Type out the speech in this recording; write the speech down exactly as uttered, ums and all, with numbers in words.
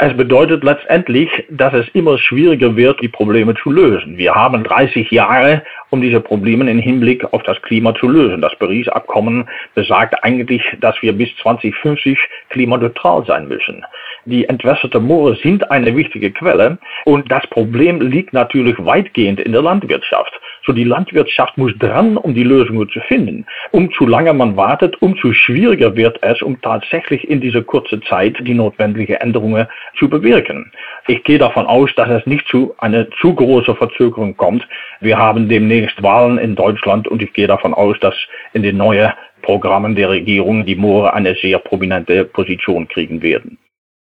Es bedeutet letztendlich, dass es immer schwieriger wird, die Probleme zu lösen. Wir haben dreißig Jahre, um diese Probleme im Hinblick auf das Klima zu lösen. Das Paris-Abkommen besagt eigentlich, dass wir bis zwanzig fünfzig klimaneutral sein müssen. Die entwässerten Moore sind eine wichtige Quelle und das Problem liegt natürlich weitgehend in der Landwirtschaft. So, die Landwirtschaft muss dran, um die Lösungen zu finden. Umso länger man wartet, umso schwieriger wird es, um tatsächlich in dieser kurzen Zeit die notwendigen Änderungen zu bewirken. Ich gehe davon aus, dass es nicht zu einer zu großen Verzögerung kommt. Wir haben demnächst Wahlen in Deutschland und ich gehe davon aus, dass in den neuen Programmen der Regierung die Moore eine sehr prominente Position kriegen werden.